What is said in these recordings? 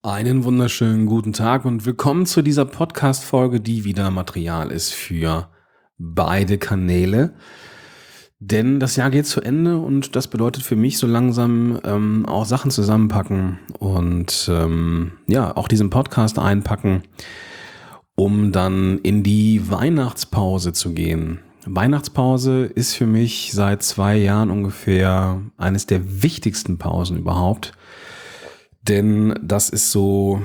Einen wunderschönen guten Tag und willkommen zu dieser Podcast-Folge, die wieder Material ist für beide Kanäle. Denn das Jahr geht zu Ende und das bedeutet für mich so langsam auch Sachen zusammenpacken und auch diesen Podcast einpacken, um dann in die Weihnachtspause zu gehen. Weihnachtspause ist für mich seit 2 Jahren ungefähr eines der wichtigsten Pausen überhaupt. Denn das ist so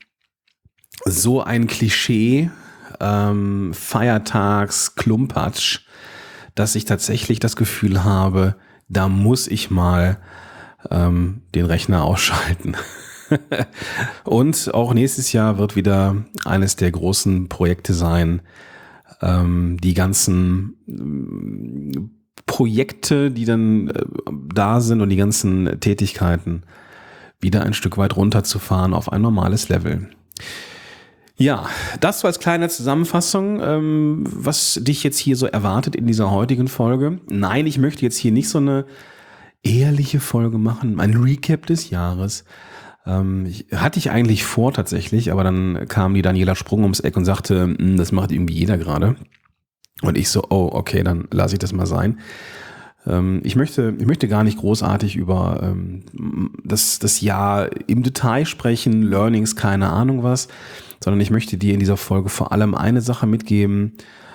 ein Klischee, Feiertags-Klumpatsch, dass ich tatsächlich das Gefühl habe, da muss ich mal den Rechner ausschalten. Und auch nächstes Jahr wird wieder eines der großen Projekte sein, die ganzen Projekte, die dann da sind und die ganzen Tätigkeiten wieder ein Stück weit runterzufahren auf ein normales Level. Ja, das so als kleine Zusammenfassung, was dich jetzt hier so erwartet in dieser heutigen Folge. Nein, ich möchte jetzt hier nicht so eine ehrliche Folge machen, ein Recap des Jahres. Hatte ich eigentlich vor tatsächlich, aber dann kam die Daniela Sprung ums Eck und sagte, das macht irgendwie jeder gerade. Und ich so, oh, okay, dann lasse ich das mal sein. Ich möchte gar nicht großartig über das Jahr im Detail sprechen, Learnings, keine Ahnung was, sondern ich möchte dir in dieser Folge vor allem eine Sache mitgeben,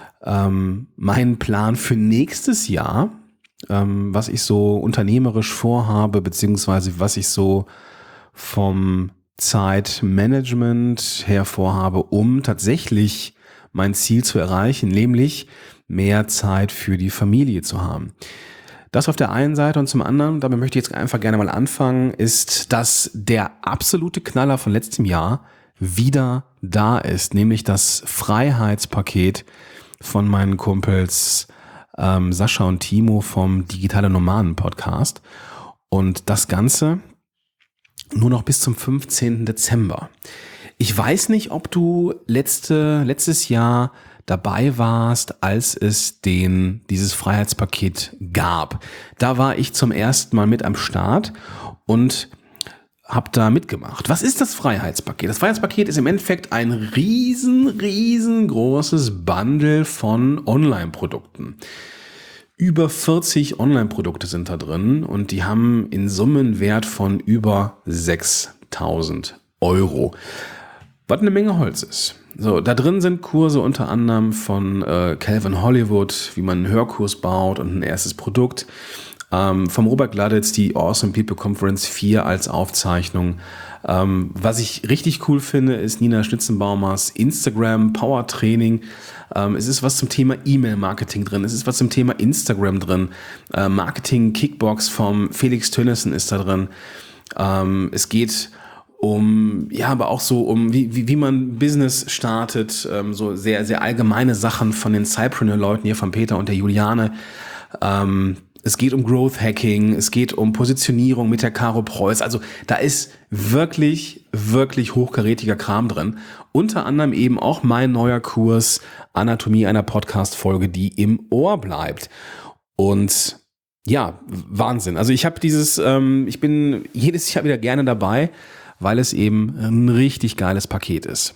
meinen Plan für nächstes Jahr, was ich so unternehmerisch vorhabe, beziehungsweise was ich so vom Zeitmanagement her vorhabe, um tatsächlich mein Ziel zu erreichen, nämlich mehr Zeit für die Familie zu haben. Das auf der einen Seite und zum anderen, damit möchte ich jetzt einfach gerne mal anfangen, ist, dass der absolute Knaller von letztem Jahr wieder da ist, nämlich das Freiheitspaket von meinen Kumpels Sascha und Timo vom Digitale Nomaden Podcast und das Ganze nur noch bis zum 15. Dezember. Ich weiß nicht, ob du letztes Jahr dabei warst, als es dieses Freiheitspaket gab. Da war ich zum ersten Mal mit am Start und habe da mitgemacht. Was ist das Freiheitspaket? Das Freiheitspaket ist im Endeffekt ein riesengroßes Bundle von Online-Produkten. Über 40 Online-Produkte sind da drin und die haben in Summen Wert von über 6.000 Euro. Was eine Menge Holz ist. So, da drin sind Kurse unter anderem von Calvin Hollywood, wie man einen Hörkurs baut und ein erstes Produkt. Vom Robert Gladitz die Awesome People Conference 4 als Aufzeichnung. Was ich richtig cool finde, ist Nina Schnitzenbaumers Instagram Power Training. Es ist was zum Thema E-Mail-Marketing drin. Es ist was zum Thema Instagram drin. Marketing Kickbox vom Felix Tönnissen ist da drin. Es geht aber auch so um, wie man Business startet, so sehr, sehr allgemeine Sachen von den Cypreneur-Leuten hier, von Peter und der Juliane. Es geht um Growth Hacking, es geht um Positionierung mit der Caro Preuß. Also da ist wirklich, wirklich hochkarätiger Kram drin. Unter anderem eben auch mein neuer Kurs Anatomie einer Podcast-Folge, die im Ohr bleibt. Und ja, Wahnsinn. Also ich bin jedes Jahr wieder gerne dabei, weil es eben ein richtig geiles Paket ist.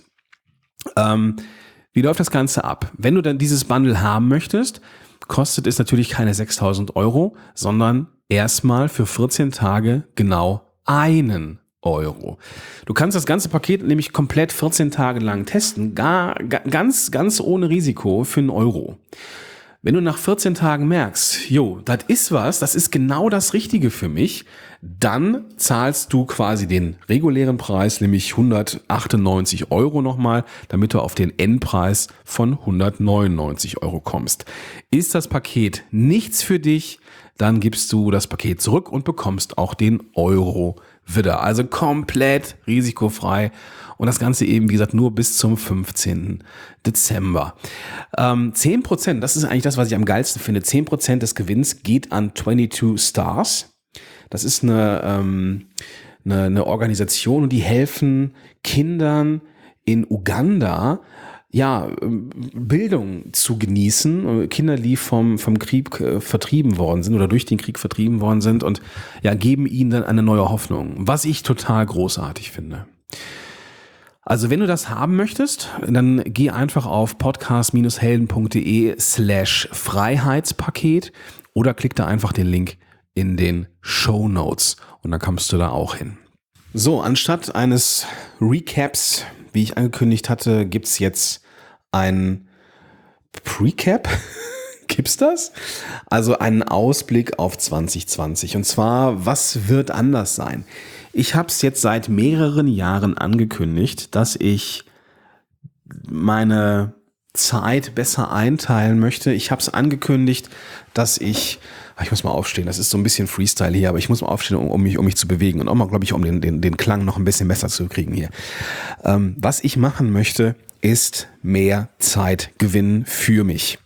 Wie läuft das Ganze ab? Wenn du dann dieses Bundle haben möchtest, kostet es natürlich keine 6.000 Euro, sondern erstmal für 14 Tage genau 1 Euro. Du kannst das ganze Paket nämlich komplett 14 Tage lang testen, ganz ohne Risiko für 1 Euro. Wenn du nach 14 Tagen merkst, das ist genau das Richtige für mich, dann zahlst du quasi den regulären Preis, nämlich 198 Euro nochmal, damit du auf den Endpreis von 199 Euro kommst. Ist das Paket nichts für dich, dann gibst du das Paket zurück und bekommst auch den Euro wieder. Also komplett risikofrei. Und das Ganze eben, wie gesagt, nur bis zum 15. Dezember. 10%, das ist eigentlich das, was ich am geilsten finde. 10% des Gewinns geht an 22 Stars. Das ist eine Organisation und die helfen Kindern in Uganda, Bildung zu genießen. Kinder, die vom Krieg vertrieben worden sind oder durch den Krieg vertrieben worden sind und geben ihnen dann eine neue Hoffnung, was ich total großartig finde. Also wenn du das haben möchtest, dann geh einfach auf podcast-helden.de/Freiheitspaket oder klick da einfach den Link in den Shownotes und dann kommst du da auch hin. So, anstatt eines Recaps, wie ich angekündigt hatte, gibt's jetzt ein Precap. Gibt's das? Also einen Ausblick auf 2020. Und zwar, was wird anders sein? Ich habe es jetzt seit mehreren Jahren angekündigt, dass ich meine Zeit besser einteilen möchte. Ich habe es angekündigt, dass ich muss mal aufstehen, das ist so ein bisschen Freestyle hier, aber ich muss mal aufstehen, um mich zu bewegen und auch mal, glaube ich, um den Klang noch ein bisschen besser zu kriegen hier. Was ich machen möchte, ist mehr Zeit gewinnen für mich.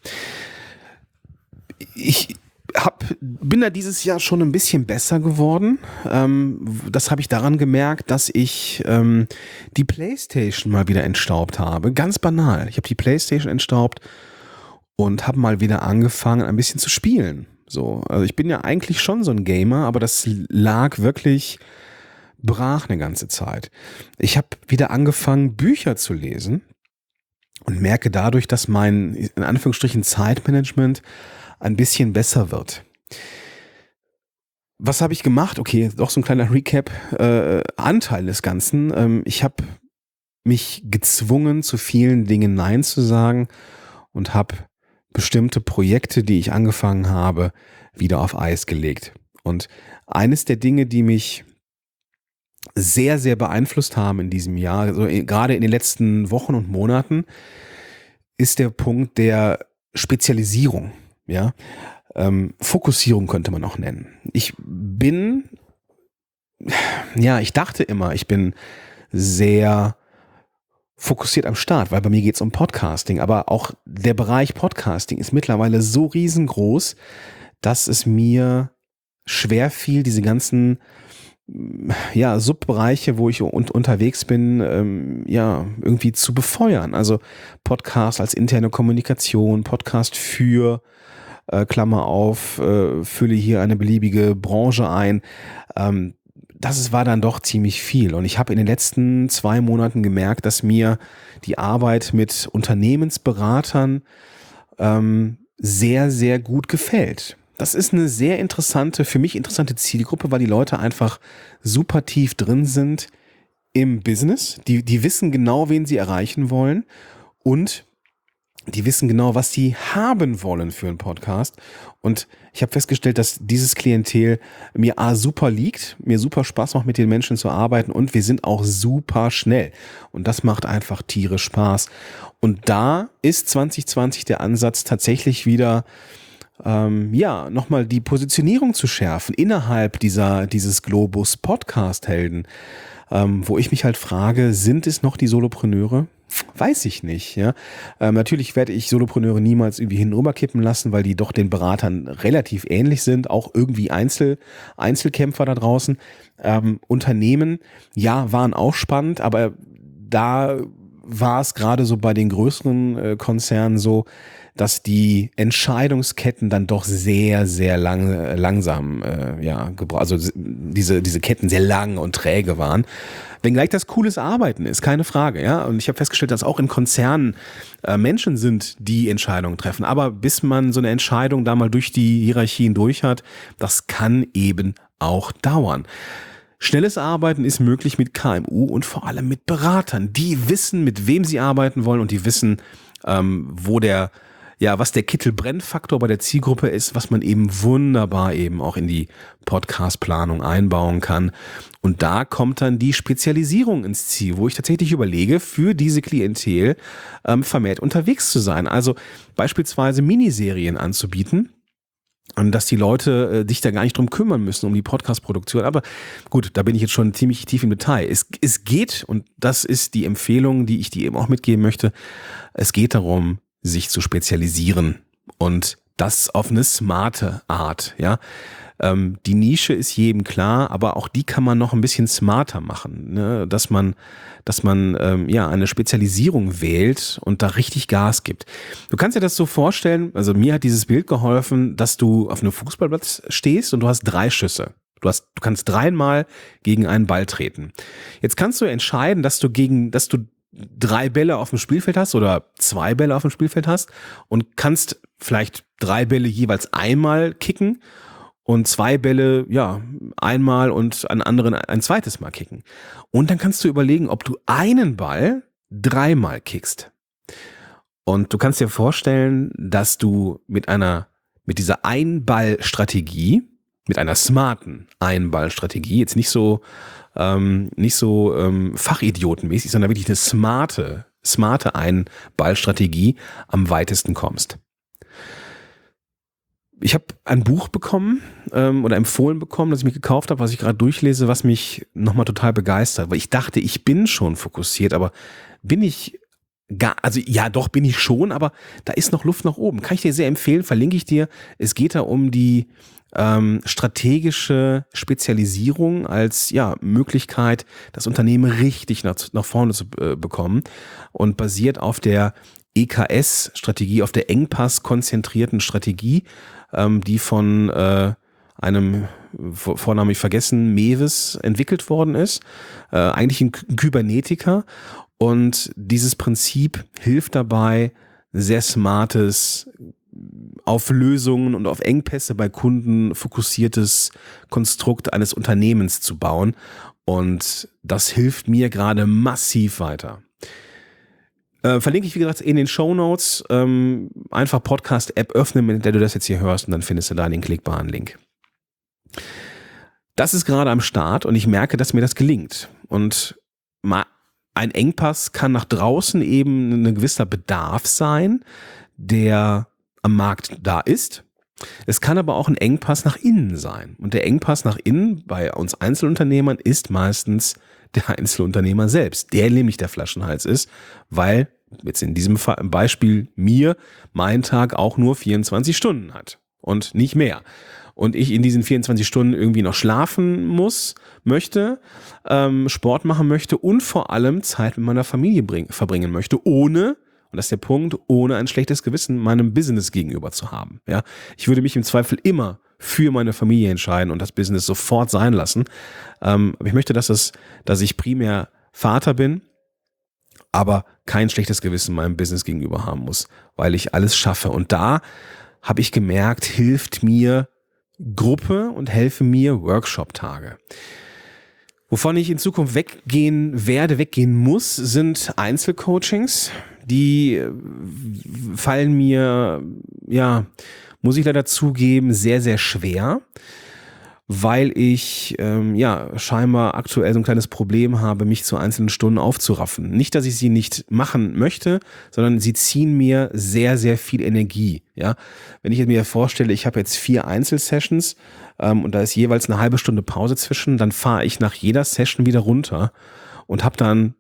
Ich bin da dieses Jahr schon ein bisschen besser geworden. Das habe ich daran gemerkt, dass ich die PlayStation mal wieder entstaubt habe. Ganz banal. Ich habe die PlayStation entstaubt und habe mal wieder angefangen, ein bisschen zu spielen. So, also ich bin ja eigentlich schon so ein Gamer, aber das lag wirklich brach eine ganze Zeit. Ich habe wieder angefangen, Bücher zu lesen und merke dadurch, dass mein, in Anführungsstrichen, Zeitmanagement ein bisschen besser wird. Was habe ich gemacht? Okay, doch so ein kleiner Recap. Anteil des Ganzen. Ich habe mich gezwungen, zu vielen Dingen Nein zu sagen und habe bestimmte Projekte, die ich angefangen habe, wieder auf Eis gelegt. Und eines der Dinge, die mich sehr, sehr beeinflusst haben in diesem Jahr, also gerade in den letzten Wochen und Monaten, ist der Punkt der Spezialisierung. Ja, Fokussierung könnte man auch nennen. Ich dachte immer, ich bin sehr fokussiert am Start, weil bei mir geht es um Podcasting, aber auch der Bereich Podcasting ist mittlerweile so riesengroß, dass es mir schwer fiel, diese ganzen Subbereiche, wo ich unterwegs bin, irgendwie zu befeuern. Also Podcast als interne Kommunikation, Podcast für Klammer auf, fülle hier eine beliebige Branche ein. Das war dann doch ziemlich viel. Und ich habe in den letzten 2 Monaten gemerkt, dass mir die Arbeit mit Unternehmensberatern sehr, sehr gut gefällt. Das ist eine sehr für mich interessante Zielgruppe, weil die Leute einfach super tief drin sind im Business. Die wissen genau, wen sie erreichen wollen und die wissen genau, was sie haben wollen für einen Podcast. Und ich habe festgestellt, dass dieses Klientel mir super liegt, mir super Spaß macht, mit den Menschen zu arbeiten und wir sind auch super schnell. Und das macht einfach tierisch Spaß. Und da ist 2020 der Ansatz tatsächlich wieder nochmal die Positionierung zu schärfen innerhalb dieses Globus Podcast-Helden, wo ich mich halt frage, sind es noch die Solopreneure? Weiß ich nicht, ja. Natürlich werde ich Solopreneure niemals irgendwie hinüberkippen lassen, weil die doch den Beratern relativ ähnlich sind, auch irgendwie Einzelkämpfer da draußen. Unternehmen, ja, waren auch spannend, aber da war es gerade so bei den größeren Konzernen so, dass die Entscheidungsketten dann doch sehr, sehr langsam, also diese Ketten sehr lang und träge waren. Wenngleich das cooles Arbeiten ist, keine Frage, ja. Und ich habe festgestellt, dass auch in Konzernen Menschen sind, die Entscheidungen treffen. Aber bis man so eine Entscheidung da mal durch die Hierarchien durch hat, das kann eben auch dauern. Schnelles Arbeiten ist möglich mit KMU und vor allem mit Beratern. Die wissen, mit wem sie arbeiten wollen und die wissen, was der Kittel-Brenn-Faktor bei der Zielgruppe ist, was man eben wunderbar eben auch in die Podcast-Planung einbauen kann. Und da kommt dann die Spezialisierung ins Ziel, wo ich tatsächlich überlege, für diese Klientel vermehrt unterwegs zu sein. Also beispielsweise Miniserien anzubieten. Und dass die Leute sich da gar nicht drum kümmern müssen, um die Podcast-Produktion. Aber gut, da bin ich jetzt schon ziemlich tief im Detail. Es geht, und das ist die Empfehlung, die ich dir eben auch mitgeben möchte, es geht darum, sich zu spezialisieren. Und das auf eine smarte Art, ja. Die Nische ist jedem klar, aber auch die kann man noch ein bisschen smarter machen, ne? Dass man eine Spezialisierung wählt und da richtig Gas gibt. Du kannst dir das so vorstellen, also mir hat dieses Bild geholfen, dass du auf einem Fußballplatz stehst und du hast 3 Schüsse. Du kannst 3-mal gegen einen Ball treten. Jetzt kannst du entscheiden, dass du 3 Bälle auf dem Spielfeld hast oder 2 Bälle auf dem Spielfeld hast und kannst vielleicht 3 Bälle jeweils einmal kicken und 2 Bälle, ja, einmal und einen anderen ein zweites Mal kicken. Und dann kannst du überlegen, ob du einen Ball 3-mal kickst. Und du kannst dir vorstellen, dass du mit dieser Einballstrategie, mit einer smarten Einballstrategie, jetzt nicht so fachidiotenmäßig, sondern wirklich eine smarte Einballstrategie am weitesten kommst. Ich habe ein Buch bekommen oder empfohlen bekommen, das ich mir gekauft habe, was ich gerade durchlese, was mich nochmal total begeistert, weil ich dachte, ich bin schon fokussiert, aber bin ich bin ich schon, aber da ist noch Luft nach oben. Kann ich dir sehr empfehlen, verlinke ich dir. Es geht da um die strategische Spezialisierung als Möglichkeit, das Unternehmen richtig nach vorne zu bekommen und basiert auf der EKS-Strategie, auf der Engpass-konzentrierten Strategie, die von einem Vornamen ich vergessen, Mewes entwickelt worden ist. Eigentlich ein Kybernetiker. Und dieses Prinzip hilft dabei, sehr smartes, auf Lösungen und auf Engpässe bei Kunden fokussiertes Konstrukt eines Unternehmens zu bauen. Und das hilft mir gerade massiv weiter. Verlinke ich, wie gesagt, in den Shownotes. Einfach Podcast-App öffnen, mit der du das jetzt hier hörst, und dann findest du da den klickbaren Link. Das ist gerade am Start und ich merke, dass mir das gelingt. Und ein Engpass kann nach draußen eben ein gewisser Bedarf sein, der am Markt da ist. Es kann aber auch ein Engpass nach innen sein. Und der Engpass nach innen bei uns Einzelunternehmern ist meistens der Einzelunternehmer selbst, der nämlich der Flaschenhals ist, weil jetzt in diesem Beispiel mein Tag auch nur 24 Stunden hat und nicht mehr. Und ich in diesen 24 Stunden irgendwie noch schlafen möchte, Sport machen möchte und vor allem Zeit mit meiner Familie verbringen möchte, ohne, und das ist der Punkt, ohne ein schlechtes Gewissen meinem Business gegenüber zu haben. Ja, ich würde mich im Zweifel immer für meine Familie entscheiden und das Business sofort sein lassen. Aber ich möchte, dass ich primär Vater bin, aber kein schlechtes Gewissen meinem Business gegenüber haben muss, weil ich alles schaffe. Und da habe ich gemerkt, hilft mir Gruppe und helfen mir Workshop-Tage. Wovon ich in Zukunft weggehen muss, sind Einzelcoachings. Die fallen mir, muss ich leider zugeben, sehr, sehr schwer, weil ich scheinbar aktuell so ein kleines Problem habe, mich zu einzelnen Stunden aufzuraffen. Nicht, dass ich sie nicht machen möchte, sondern sie ziehen mir sehr, sehr viel Energie. Ja, wenn ich mir vorstelle, ich habe jetzt 4 Einzelsessions und da ist jeweils eine halbe Stunde Pause zwischen, dann fahre ich nach jeder Session wieder runter und habe dann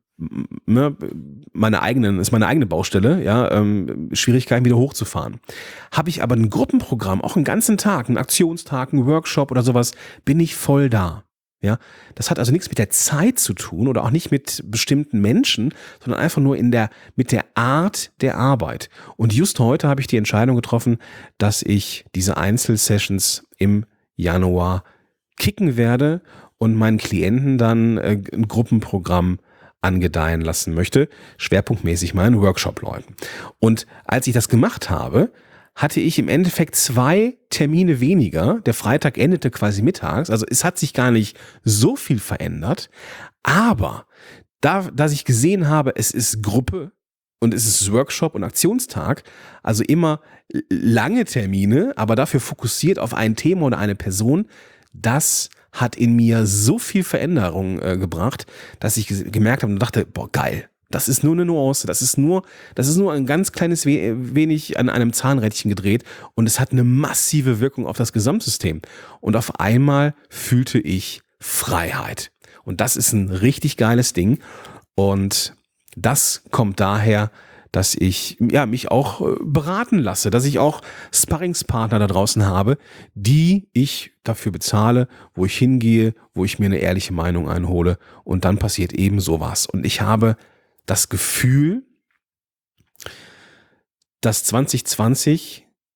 meine eigene Baustelle, Schwierigkeiten wieder hochzufahren. Habe ich aber ein Gruppenprogramm, auch einen ganzen Tag, einen Aktionstag, einen Workshop oder sowas, bin ich voll da. Ja, das hat also nichts mit der Zeit zu tun oder auch nicht mit bestimmten Menschen, sondern einfach nur mit der Art der Arbeit. Und just heute habe ich die Entscheidung getroffen, dass ich diese Einzelsessions im Januar kicken werde und meinen Klienten dann ein Gruppenprogramm angedeihen lassen möchte, schwerpunktmäßig meinen Workshop-Leuten. Und als ich das gemacht habe, hatte ich im Endeffekt 2 Termine weniger. Der Freitag endete quasi mittags, also es hat sich gar nicht so viel verändert, aber dass ich gesehen habe, es ist Gruppe und es ist Workshop und Aktionstag, also immer lange Termine, aber dafür fokussiert auf ein Thema oder eine Person, das hat in mir so viel Veränderung gebracht, dass ich gemerkt habe und dachte, boah, geil, das ist nur eine Nuance, das ist nur ein ganz kleines wenig an einem Zahnrädchen gedreht und es hat eine massive Wirkung auf das Gesamtsystem. Und auf einmal fühlte ich Freiheit. Und das ist ein richtig geiles Ding. Und das kommt daher, dass ich mich auch beraten lasse, dass ich auch Sparringspartner da draußen habe, die ich dafür bezahle, wo ich hingehe, wo ich mir eine ehrliche Meinung einhole und dann passiert eben sowas. Und ich habe das Gefühl, dass 2020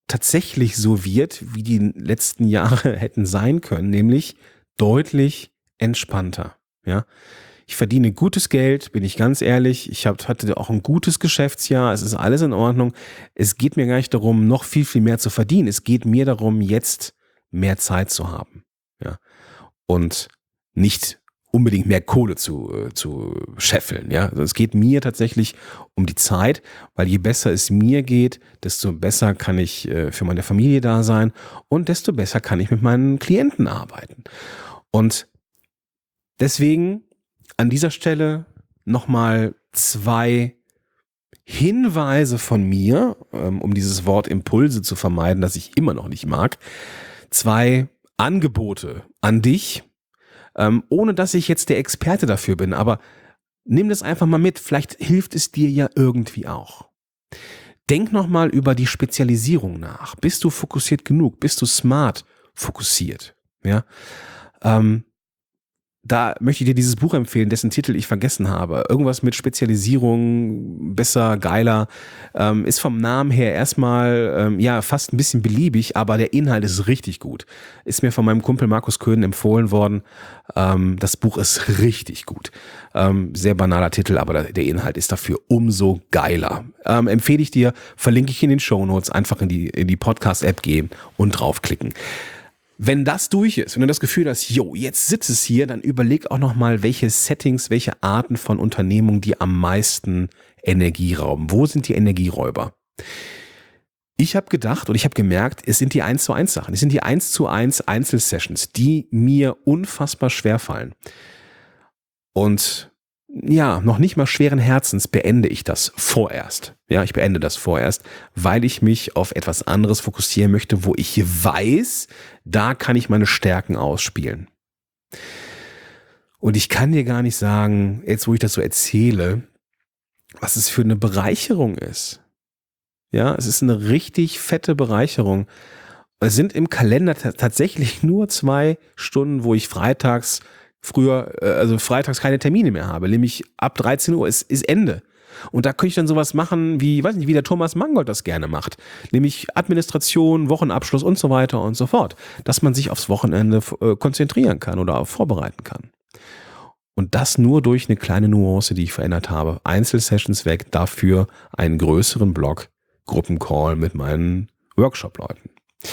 tatsächlich so wird, wie die letzten Jahre hätten sein können, nämlich deutlich entspannter. Ja, ich verdiene gutes Geld, bin ich ganz ehrlich. Ich hatte auch ein gutes Geschäftsjahr. Es ist alles in Ordnung. Es geht mir gar nicht darum, noch viel, viel mehr zu verdienen. Es geht mir darum, jetzt mehr Zeit zu haben. Ja, und nicht unbedingt mehr Kohle zu scheffeln. Ja, also es geht mir tatsächlich um die Zeit, weil je besser es mir geht, desto besser kann ich für meine Familie da sein und desto besser kann ich mit meinen Klienten arbeiten. Und deswegen an dieser Stelle nochmal 2 Hinweise von mir, um dieses Wort Impulse zu vermeiden, das ich immer noch nicht mag. 2 Angebote an dich, ohne dass ich jetzt der Experte dafür bin, aber nimm das einfach mal mit, vielleicht hilft es dir ja irgendwie auch. Denk nochmal über die Spezialisierung nach. Bist du fokussiert genug? Bist du smart fokussiert? Ja, da möchte ich dir dieses Buch empfehlen, dessen Titel ich vergessen habe. Irgendwas mit Spezialisierung, besser, geiler. Ist vom Namen her erstmal fast ein bisschen beliebig, aber der Inhalt ist richtig gut. Ist mir von meinem Kumpel Markus Köhn empfohlen worden. Das Buch ist richtig gut. Sehr banaler Titel, aber der Inhalt ist dafür umso geiler. Empfehle ich dir, verlinke ich in den Shownotes, einfach in die Podcast-App gehen und draufklicken. Wenn das durch ist, wenn du das Gefühl hast, jetzt sitzt es hier, dann überleg auch nochmal, welche Settings, welche Arten von Unternehmungen die am meisten Energie rauben. Wo sind die Energieräuber? Ich habe gedacht und ich habe gemerkt, es sind die 1:1 Sachen. Es sind die 1:1 Einzelsessions, die mir unfassbar schwer fallen. Und ja, noch nicht mal schweren Herzens beende ich das vorerst. Ja, ich beende das vorerst, weil ich mich auf etwas anderes fokussieren möchte, wo ich weiß, da kann ich meine Stärken ausspielen. Und ich kann dir gar nicht sagen, jetzt wo ich das so erzähle, was es für eine Bereicherung ist. Ja, es ist eine richtig fette Bereicherung. Es sind im Kalender tatsächlich nur 2 Stunden, wo ich freitags keine Termine mehr habe, nämlich ab 13 Uhr ist Ende. Und da könnte ich dann sowas machen wie, weiß nicht, wie der Thomas Mangold das gerne macht, nämlich Administration, Wochenabschluss und so weiter und so fort, dass man sich aufs Wochenende konzentrieren kann oder vorbereiten kann. Und das nur durch eine kleine Nuance, die ich verändert habe. Einzelsessions weg, dafür einen größeren Block, Gruppencall mit meinen Workshop-Leuten.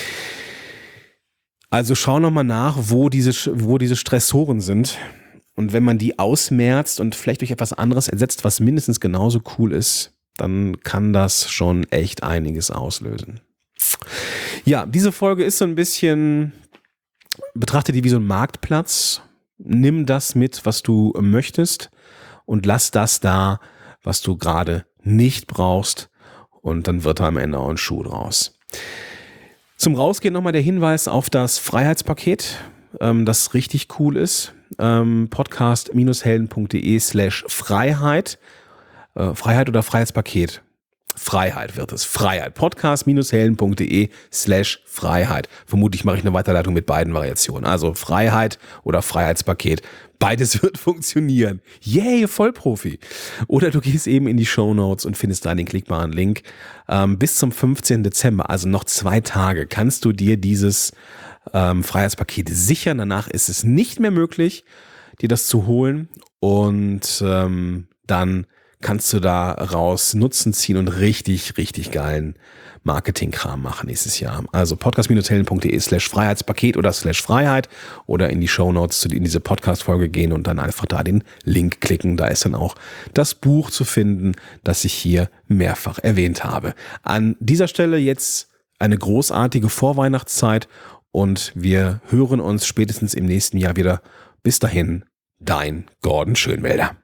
Also schau nochmal nach, wo diese Stressoren sind. Und wenn man die ausmerzt und vielleicht durch etwas anderes ersetzt, was mindestens genauso cool ist, dann kann das schon echt einiges auslösen. Ja, diese Folge ist so ein bisschen, betrachte die wie so ein Marktplatz. Nimm das mit, was du möchtest und lass das da, was du gerade nicht brauchst. Und dann wird da am Ende auch ein Schuh draus. Zum Rausgehen nochmal der Hinweis auf das Freiheitspaket, das richtig cool ist. Podcast-helden.de/Freiheit. Freiheit oder Freiheitspaket? Freiheit wird es. Freiheit. Podcast-helden.de/Freiheit. Vermutlich mache ich eine Weiterleitung mit beiden Variationen. Also Freiheit oder Freiheitspaket. Beides wird funktionieren. Yay, Vollprofi. Oder du gehst eben in die Shownotes und findest da den klickbaren Link. Bis zum 15. Dezember, also noch 2 Tage, kannst du dir dieses Freiheitspaket sichern. Danach ist es nicht mehr möglich, dir das zu holen. Und dann kannst du da raus Nutzen ziehen und richtig, richtig geilen Marketingkram machen nächstes Jahr. Also podcast-helden.de/Freiheitspaket oder /Freiheit oder in die Shownotes in diese Podcast-Folge gehen und dann einfach da den Link klicken. Da ist dann auch das Buch zu finden, das ich hier mehrfach erwähnt habe. An dieser Stelle jetzt eine großartige Vorweihnachtszeit und wir hören uns spätestens im nächsten Jahr wieder. Bis dahin, dein Gordon Schönwälder.